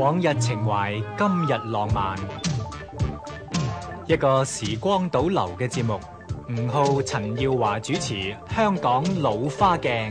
往日情懷，今日浪漫。一個時光倒流嘅節目，吳浩、陳耀華主持《香港老花鏡》。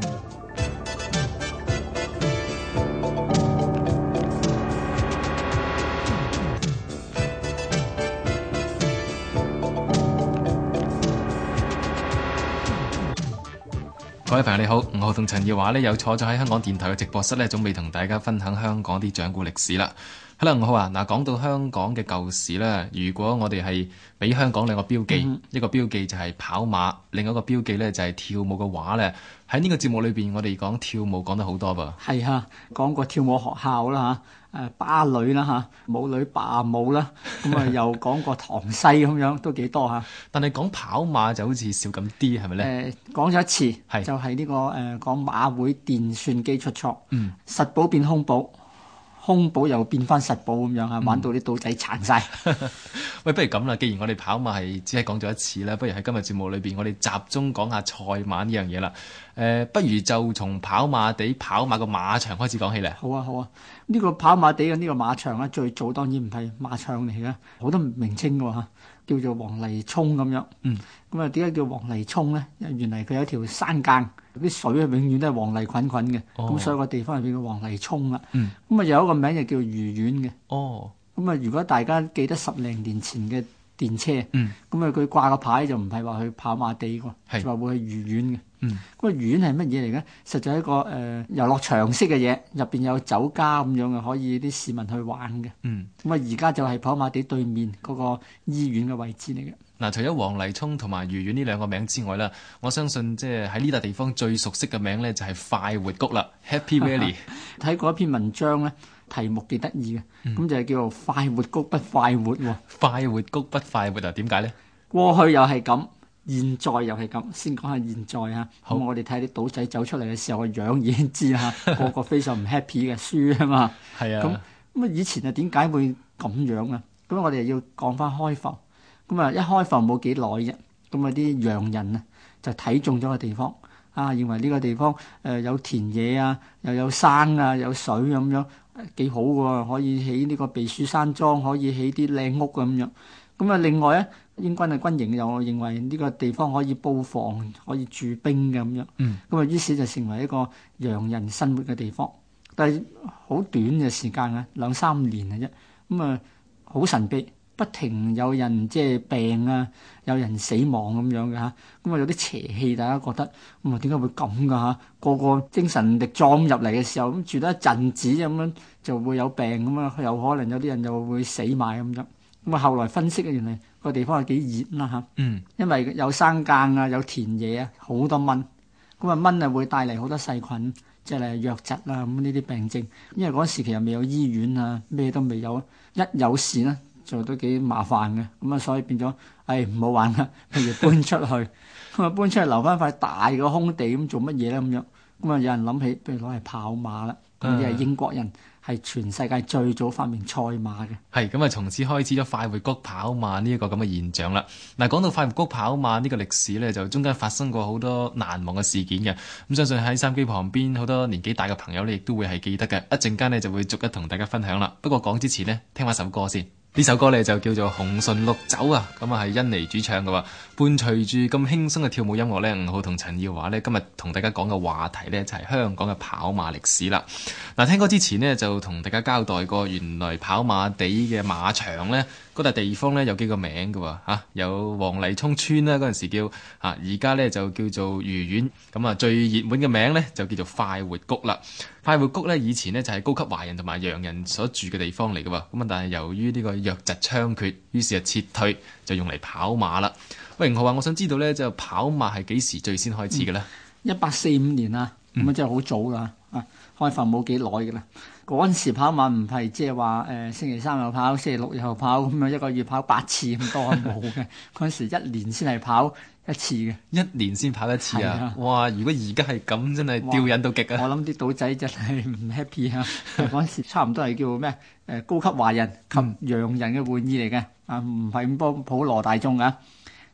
各位朋友你好，吳浩同陳耀華又坐咗喺香港電台嘅直播室準備同大家分享香港啲掌故歷史啦。好啦，吳浩啊，講到香港嘅舊時咧，如果我哋係俾香港兩個標記，一個標記就係跑馬，另一個標記咧就係跳舞嘅話咧，喺呢個節目裏邊，我哋講跳舞講得好多噃。 係啊，講過跳舞學校啦嚇，芭蕾啦嚇，舞女霸舞啦，咁啊又講過塘西咁樣，都幾多嚇。 但係講跑馬就好似少咁啲，係咪咧？ 講咗一次，就係呢個講馬會電算機出錯，實寶變空寶。空寶又變翻實寶咁樣啊，玩到啲賭仔殘晒。 喂，不如咁啦，既然我哋跑馬係只係講咗一次啦，不如喺今日節目裏邊，我哋集中講下賽馬呢樣嘢啦。不如就從跑馬地跑馬個馬場開始講起咧。 好啊，好啊。呢個跑馬地嘅呢個馬場咧，最早當然唔係馬場嚟嘅，好多名稱㗎嚇，叫做黃泥涌咁樣。咁啊，點解叫黃泥涌咧？原嚟佢有一條山澗。啲水永遠都係黃泥滾滾嘅，咁所以個地方係變咗黃泥涌啦。咁啊有一個名就叫愉園嘅。咁啊，如果大家記得10零年前嘅電車，咁啊佢掛個牌就唔係話去跑馬地喎，就話會去愉園嘅。咁啊愉園係乜嘢嚟嘅？實在係一個遊樂場式嘅嘢，入邊有酒家咁樣嘅，可以啲市民去玩嘅。咁啊而家就係跑馬地對面嗰個醫院嘅位置嚟嘅。 嗱，除咗黃泥涌同埋愉園呢兩個名之外啦，我相信即係喺呢笪地方最熟悉嘅名咧就係快活谷啦 ，Happy Valley。睇過一篇文章咧，題目幾得意嘅，咁就係叫做快活谷不快活喎。 快活谷不快活啊？點解咧？ 過去又係咁，現在又係咁。先講下現在啊。咁我哋睇啲賭仔走出嚟嘅時候個樣已經知啦，個個非常唔 happy 嘅輸啊嘛。係啊。咁啊以前啊點解會咁樣啊？咁我哋要講翻開埠。咁啊，一開埠冇幾耐啫，咁啊啲洋人啊就睇中咗個地方，認為呢個地方有田野啊，又有山啊，有水咁樣，幾好喎，可以起呢個避暑山莊，可以起啲靚屋咁樣。咁啊，另外咧，英軍嘅軍營又認為呢個地方可以布防，可以駐兵嘅咁樣。咁啊，於是就成為一個洋人生活嘅地方。但係好短嘅時間啊，2-3年嘅啫。咁啊，好神秘。不停有人即係病啊，有人死亡咁樣嘅嚇，咁啊有啲邪氣，大家覺得咁啊點解會咁㗎嚇？個個精神力壯入嚟嘅時候，咁住得一陣子咁樣就會有病咁啊，有可能有啲人就會死埋咁樣。咁啊後來分析啊，原來個地方係幾熱啦嚇，因為有山澗啊，有田野啊，好多蚊，咁啊蚊啊會帶嚟好多細菌，即係瘧疾啦咁呢啲病症。因為嗰時期又未有醫院啊，咩都未有，一有事咧，就都幾麻煩嘅，咁啊所以變咗，唔好玩啦，不如搬出去，咁啊搬出去留翻塊大嘅空地咁做乜嘢咧咁樣，咁啊有人諗起，不如攞嚟跑馬啦，咁啲係英國人係全世界最早發明賽馬嘅。係咁啊，從此開始咗快活谷跑馬呢一個咁嘅現象啦。嗱，講到快活谷跑馬呢個歷史咧，就中間發生過好多難忘嘅事件嘅。咁相信喺收音機旁邊好多年紀大嘅朋友咧，亦都會係記得嘅。一陣間咧就會逐一同大家分享啦。不過講之前呢，聽翻首歌先。呢首歌咧就叫做《紅唇綠酒》啊，咁啊係甄妮主唱嘅喎。伴隨住咁輕鬆嘅跳舞音樂咧，吳浩同陳耀華咧今日同大家講嘅話題咧就係香港嘅跑馬歷史啦。嗱，聽歌之前呢，就同大家交代過，原來跑馬地嘅馬場咧嗰笪地方咧有幾個名嘅喎，有黃泥涌村啦，嗰陣時叫而家咧就叫做愉園。咁啊最熱門嘅名咧就叫做快活谷啦。快活谷咧以前咧就係高級華人同埋洋人所住嘅地方嚟嘅喎，咁啊但係由於呢個瘧疾猖獗，於是就撤退，就用嚟跑馬啦。喂，吳浩啊，我想知道咧就跑馬係幾時最先開始嘅咧？1845年啊，咁啊真係好早㗎，開埠冇幾耐㗎啦。嗰陣時跑馬唔係即係話星期三又跑，星期六又跑咁樣，一個月跑8次咁多冇嘅。嗰陣時1年先係跑1次嘅，1年先跑1次啊！哇！如果而家係咁，真係吊癮到極啊！我諗啲賭仔真係唔 happy 啊！嗰陣時差唔多係叫咩高級華人及洋人嘅玩意嚟嘅，唔係咁幫普羅大眾啊！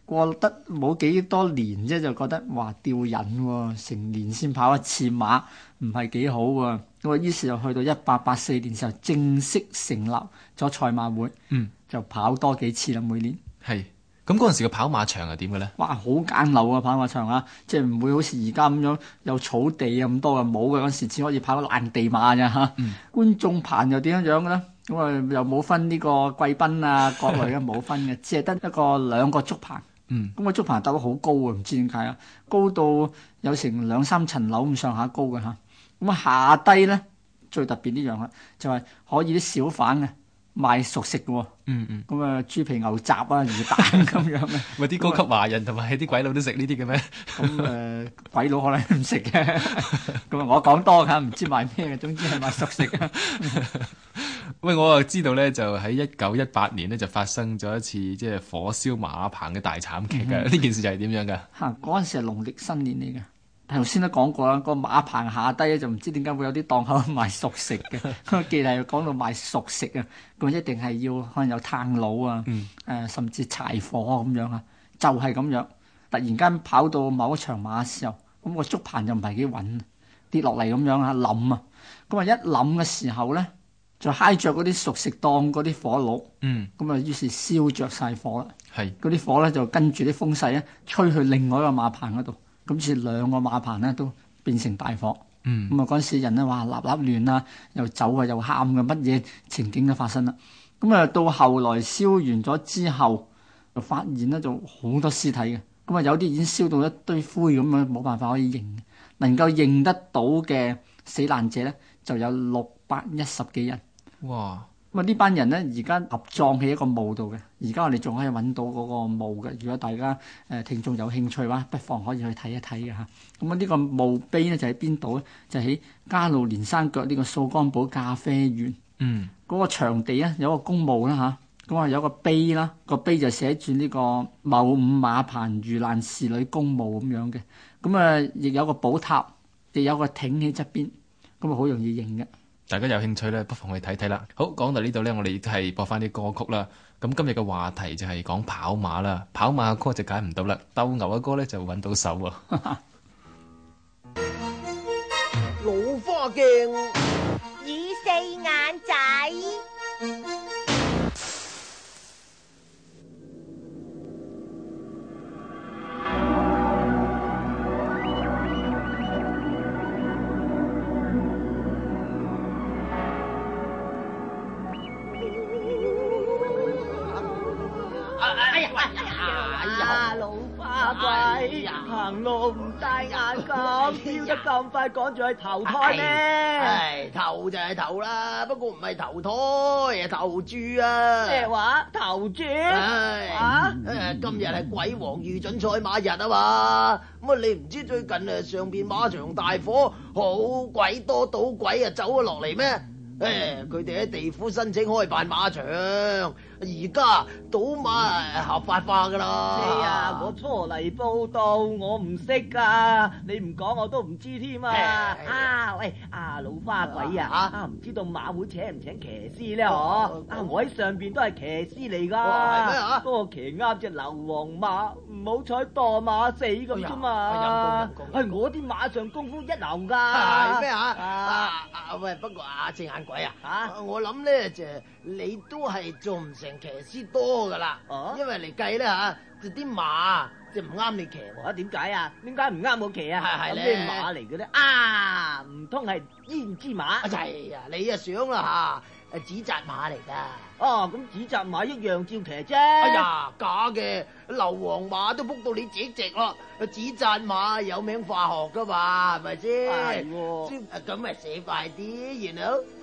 過得冇幾多年啫，就覺得哇吊癮喎，成年先跑一次馬，唔係幾好喎。咁啊，於是就去到1884年時候正式成立咗賽馬會，就跑多幾次啦，每年。 係。咁嗰陣時嘅跑馬場係點嘅咧？ 哇，好簡陋啊！跑馬場啊，即係唔會好似而家咁樣有草地咁多嘅，冇嘅。嗰陣時只可以跑爛地馬咋嚇。觀眾棚又點樣嘅咧？咁啊又冇分呢個貴賓啊各類嘅冇分嘅，只係得兩個竹棚。咁個竹棚搭得好高啊，唔知點解啊，高到有成2-3層樓咁上下高嘅嚇。咁啊下低咧最特別呢樣啦，就係可以啲小販嘅賣熟食嘅喎。咁啊豬皮牛雜啊魚蛋咁樣嘅。 咪啲高級華人同埋啲鬼佬都食呢啲嘅咩？ 咁鬼佬可能唔食嘅。咁啊我講多㗎，唔知賣咩嘅，總之係賣熟食啊。 喂，我又知道咧，就喺1918年咧就發生咗一次即係火燒馬棚嘅大慘劇嘅。呢件事就係點樣㗎？ 嗰陣時係農曆新年嚟嘅。頭先都講過啦，個馬棚下低咧就唔知點解會有啲檔口賣熟食嘅。我記得講到賣熟食啊，咁一定係要可能有炭爐啊，甚至柴火咁樣啊，就係咁樣。突然間跑到某一場馬嘅時候，咁個竹棚就唔係幾穩，跌落嚟咁樣啊冧啊。咁啊一冧嘅時候咧，就揩着嗰啲熟食檔嗰啲火爐，咁啊於是燒着晒火啦。嗰啲火咧就跟住啲風勢咧吹去另外一個馬棚嗰度。咁似兩個馬棚咧都變成大火，咁啊嗰陣時人咧話立立亂啦，又走啊又喊嘅，乜嘢情景都發生啦。咁啊到後來燒完咗之後，就發現咧就好多屍體嘅，咁啊有啲已經燒到一堆灰咁樣，冇辦法可以認，能夠認得到嘅死難者咧就有610幾人。 哇！ 咁啊呢班人咧而家合葬喺一個墓度嘅，而家我哋仲可以揾到嗰個墓嘅。如果大家聽眾有興趣嘅話，不妨可以去睇一睇嘅嚇。咁啊呢個墓碑咧就喺邊度咧？就喺加路連山腳呢個掃桿埔咖啡園。嗰個場地咧有個公墓啦嚇，咁啊有個碑啦，個碑就寫住呢個某五馬棚遇難士女公墓咁樣嘅。咁啊亦有個寶塔，亦有個亭喺側邊，咁啊好容易認嘅。 大家有興趣咧，不妨去睇睇啦。好，講到呢度咧，我哋都係播翻啲歌曲啦。咁今日嘅話題就係講跑馬啦，跑馬嘅歌就解唔到啦，鬥牛嘅歌咧就揾到手喎。 老花鏡， 與四眼仔。 老花鬼，行路唔戴眼鏡，飆得咁快，趕住去投胎咩？投就係投啦，不過唔係投胎，係投注啊！咩話？投注？今日係鬼王預準賽馬日啊嘛，咁啊你唔知最近上邊馬場大火，好鬼多賭鬼啊走咗落嚟咩？佢哋喺地府申請開辦馬場，而家賭馬合法化噶啦。我初嚟報道，我唔識噶，你唔講我都唔知添啊！老花鬼啊！唔知道馬會請唔請騎師咧？我喺上邊都係騎師嚟噶。係咩啊？不過騎啱隻流黃馬，唔好彩墮馬死咁啫嘛。係我啲馬上功夫一流噶。係咩啊？喂，不過隻眼鬼啊，我諗咧就你都係做唔成騎師多噶啦，因為嚟計咧就啲馬就唔啱你騎喎。點解啊？點解唔啱我騎啊？係咩馬嚟嘅咧？唔通係胭脂馬？係啊，你想啦嚇，紙紮馬嚟噶。咁紙紮馬一樣照騎啫。哎呀，假嘅，硫磺馬都撲到你直咯。紙紮馬有名化學噶嘛，係咪先？係喎。咁咪寫快啲，然後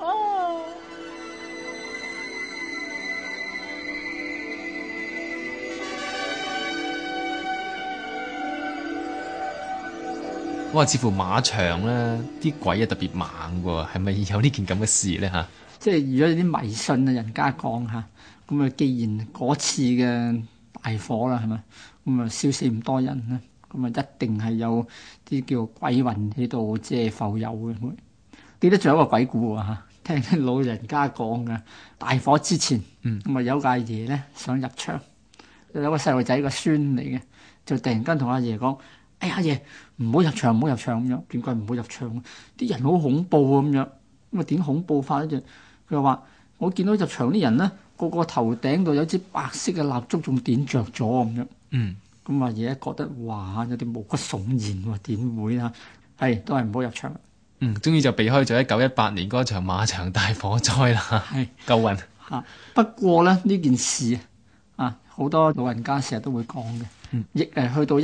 哇！似乎馬場咧啲鬼啊特別猛喎，係咪有呢件咁嘅事咧嚇？ 即係如果有啲迷信啊，人家講嚇，咁啊，既然嗰次嘅大火啦，係咪咁啊燒死咁多人咧，咁啊一定係有啲叫鬼魂喺度即係浮遊嘅。記得仲有一個鬼故喎嚇，聽啲老人家講嘅，大火之前，咁啊有個阿爺咧想入場， 有個細路仔個孫嚟嘅，就突然間同阿爺講：哎呀，阿爺唔好入場，唔好入場咁樣。點解唔好入場？啲人好恐怖啊咁樣。咁啊點恐怖法咧？佢話：我見到入場啲人咧，個個頭頂度有支白色嘅蠟燭，仲點着咗咁樣。咁阿爺覺得哇，有啲毛骨悚然喎，點會啊？係都係唔好入場。 終於就避開咗1918年嗰場馬場大火災啦。係夠運嚇。不過咧呢件事啊，好多老人家成日都會講嘅，亦去到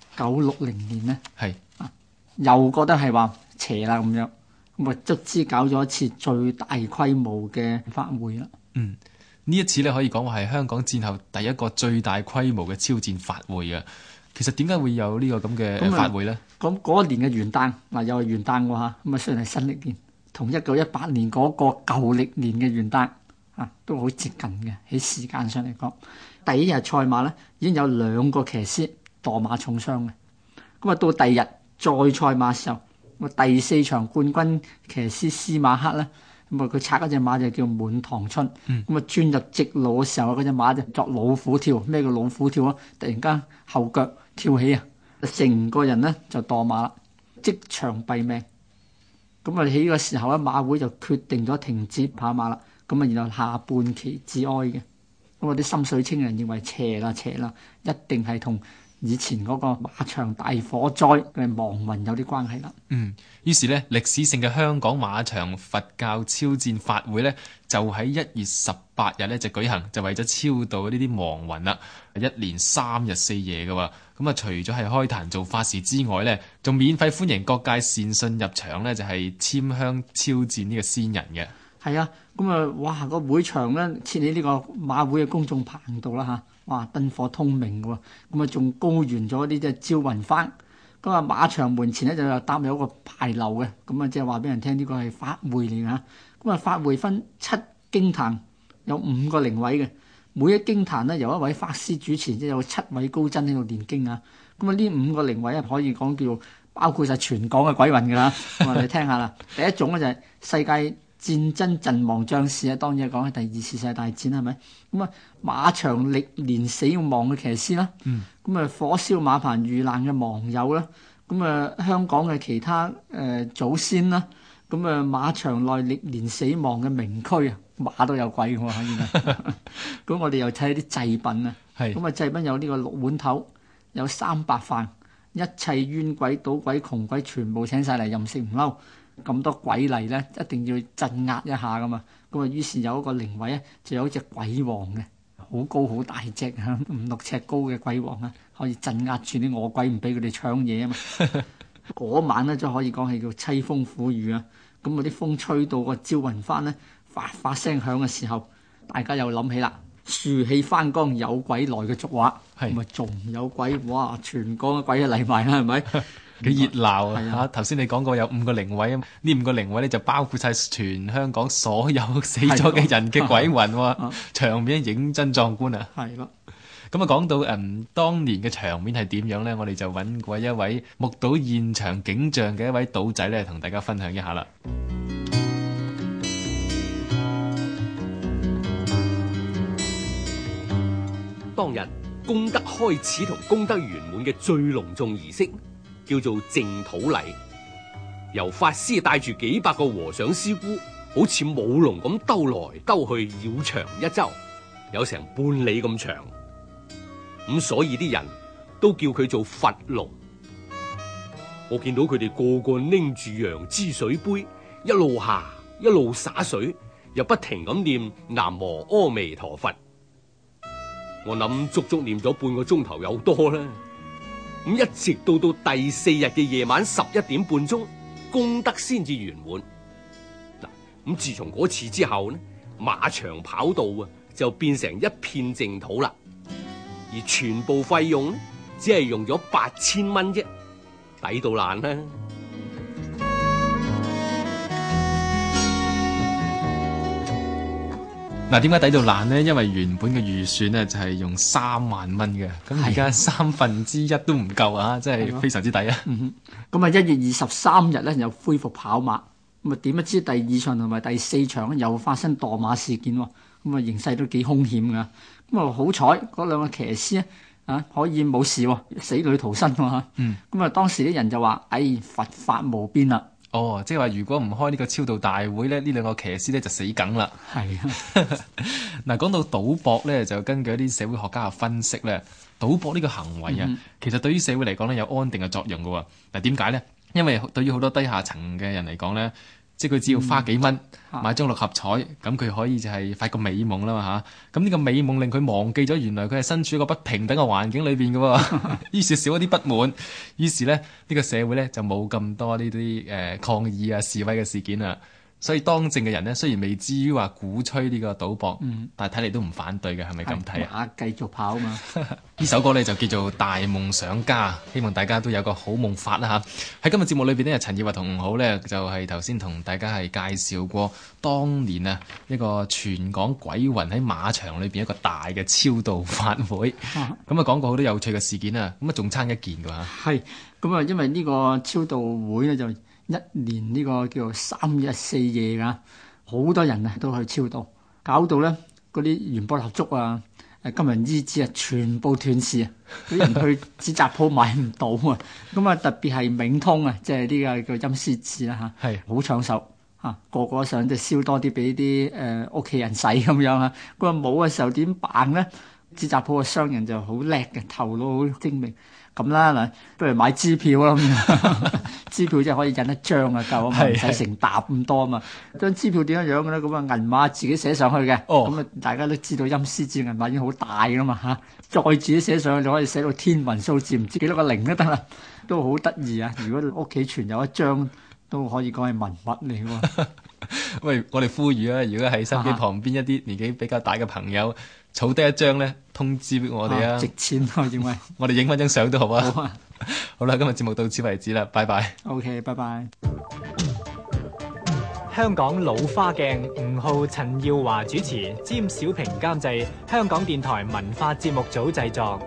1960年咧，係又覺得係話邪啦咁樣，咁啊卒之搞咗一次最大規模嘅法會啦。 呢一次咧可以講話係香港戰後第一個最大規模嘅超戰法會啊。其實點解會有呢個咁嘅法會咧？咁嗰一年嘅元旦嗱，又係元旦喎嚇，咁啊雖然係新歷年，同1918年嗰個舊歷年嘅元旦啊都好接近嘅，喺時間上嚟講。第一日賽馬咧已經有2個騎師墮馬重傷嘅，咁啊到第二日再賽馬時候，咁啊第4場冠軍騎師司馬克咧，咁啊佢策嗰隻馬就叫滿堂春，咁啊轉入直路嘅時候，嗰隻馬就作老虎跳。咩叫老虎跳啊？突然間後腳跳起啊，成個人咧就墮馬啦，即場斃命。咁啊喺呢個時候咧，馬會就決定咗停止跑馬啦。咁啊然後下半旗致哀嘅。咁啊啲心水清人認為邪啦，一定係同以前嗰個馬場大火災嘅亡魂有啲關係啦。 於是呢，歷史性嘅香港馬場佛教超戰法會呢，就喺1月18日呢就舉行，就為咗超度呢啲亡魂啦。一連3日4夜嘅喎。咁啊，除咗係開壇做法事之外呢，仲免費歡迎各界善信入場呢，就係簽香超戰呢個先人嘅。 係啊，咁啊，哇！個會場咧設喺呢個馬會嘅公眾棚度啦嚇，哇！燈火通明喎，咁啊仲高懸咗啲即係招魂幡。咁啊馬場門前咧就搭有一個牌樓嘅，咁啊即係話俾人聽呢個係法會嚟㗎。咁啊法會分7經壇，有5個靈位嘅，每一經壇咧由一位法師主持，即係有7位高僧喺度念經啊。咁啊呢5個靈位啊可以講叫包括晒全港嘅鬼魂㗎啦。我哋聽下啦，第一種咧就係世界戰爭陣亡將士啊，當然係講緊第2次世界大戰係咪？咁啊馬場歷年死亡嘅騎師啦，咁啊火燒馬棚遇難嘅亡友啦，咁啊香港嘅其他祖先啦，咁啊馬場內歷年死亡嘅名區啊，馬都有鬼嘅喎，可以啊。咁我哋又睇啲祭品啊，咁啊祭品有呢個6碗頭，有3白飯，一切冤鬼、賭鬼、窮鬼全部請晒嚟，任食唔嬲。咁多鬼嚟咧，一定要鎮壓一下噶嘛。咁啊，於是有一個靈位咧，就有一隻鬼王嘅，好高好大隻啊，5-6尺高嘅鬼王啊，可以鎮壓住啲餓鬼，唔俾佢哋搶嘢啊嘛。嗰晚咧，就可以講係叫凄風苦雨啊。咁嗰啲風吹到個招魂幡咧，發發聲響嘅時候，大家又諗起啦，樹氣翻江有鬼來嘅俗話，咁啊仲有鬼，哇！全港嘅鬼都嚟埋啦，係咪？ 幾熱鬧啊！嚇，頭先你講過有5個靈位啊，呢5個靈位咧就包括晒全香港所有死咗嘅人嘅鬼魂喎，場面認真壯觀啊！ 係咯， 咁啊講到當年嘅場面係點樣咧？我哋就揾過一位目睹現場景象嘅一位賭仔咧，同大家分享一下啦。 當日功德開始同功德圓滿嘅最隆重儀式，叫做淨土禮，由法師帶住幾百個和尚師姑，好似舞龍咁兜來兜去繞場一周，有成半里咁長。咁所以啲人都叫佢做佛龍。我見到佢哋個個拎住楊枝水杯，一路行一路灑水，又不停咁念南無阿彌陀佛。我諗足足念咗半個鐘頭有多啦。咁一直到第4日嘅夜晚11點半鐘，功德先至圓滿。嗱，咁自從嗰次之後呢，馬場跑道啊就變成一片淨土啦，而全部費用呢，只係用咗8000蚊啫，抵到爛啦。 嗱，點解抵到爛呢？因為原本嘅預算呢就係用3萬蚊嘅，咁而家1/3都唔夠啊！真係非常之抵啊！ 咁啊，1月23日咧又恢復跑馬，咁啊點不知第2場同埋第4場又發生墮馬事件喎， 咁啊形勢都幾兇險㗎。咁啊好彩嗰兩個騎師咧可以冇事喎，死裏逃生喎嚇。咁啊當時啲人就話：佛法無邊啦！ 哦，即係話如果唔開呢個超度大會咧，呢兩個騎師咧就死梗啦。 係啊， 嗱，講到賭博咧，就根據一啲社會學家嘅分析咧，賭博呢個行為啊，其實對於社會嚟講咧有安定嘅作用㗎喎。嗱，點解咧？因為對於好多低下層嘅人嚟講咧，即係佢只要花幾蚊買張六合彩，咁佢可以就係發個美夢啦嘛嚇。咁呢個美夢令佢忘記咗原來佢係身處一個不平等嘅環境裏邊嘅喎，於是少一啲不滿，於是咧呢個社會咧就冇咁多呢啲抗議啊示威嘅事件啊。所以當政嘅人呢，雖然未至於話鼓吹呢個賭博，但係睇嚟都唔反對嘅，係咪咁睇啊？ 繼續跑啊嘛！ 呢首歌呢，就叫做《大夢想家》，希望大家都有個好夢發啦嚇。喺今日節目裏邊呢，陳耀華同吳好呢，就係頭先同大家係介紹過當年啊一個全港鬼魂喺馬場裏邊一個大嘅超度法會，咁啊講過好多有趣嘅事件啊，咁啊仲差一件㗎嚇。 係咁啊，因為呢個超度會呢，就一年呢個叫做3日4夜㗎，好多人啊都去超度，搞到咧嗰啲元寶蠟燭啊、金銀衣紙啊全部斷市啊！啲人去紙紮鋪買唔到啊！咁啊特別係冥通啊，即係呢個叫陰司紙啦嚇，係好搶手嚇，個個想即係燒多啲俾啲屋企人使咁樣啊！佢話冇嘅時候點辦咧？紙紮鋪嘅商人就好叻嘅，頭腦好精明。咁啦嗱，不如買支票啦咁，支票即係可以印一張啊夠啊嘛，唔使成沓咁多啊嘛。張支票點樣樣嘅咧？咁啊銀碼自己寫上去嘅，咁啊大家都知道陰司紙銀碼已經好大噶嘛嚇，再自己寫上去就可以寫到天文數字，唔知幾多個零都得啦，都好得意啊！如果屋企存有一張，都可以講係文物嚟喎。 喂，我哋呼籲啊，如果喺身邊旁邊一啲年紀比較大嘅朋友，儲低一張咧，通知俾我哋啊！ 值錢啊，認為我哋影翻張相都好啊！ 好啊！ 好啦，今日節目到此為止啦，拜拜。 OK， 拜拜。 香港老花鏡，吳浩、陳耀華主持，詹小平監製，香港電台文化節目組製作。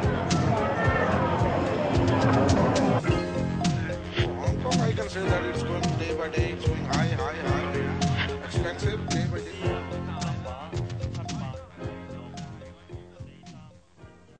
I can say that it's good.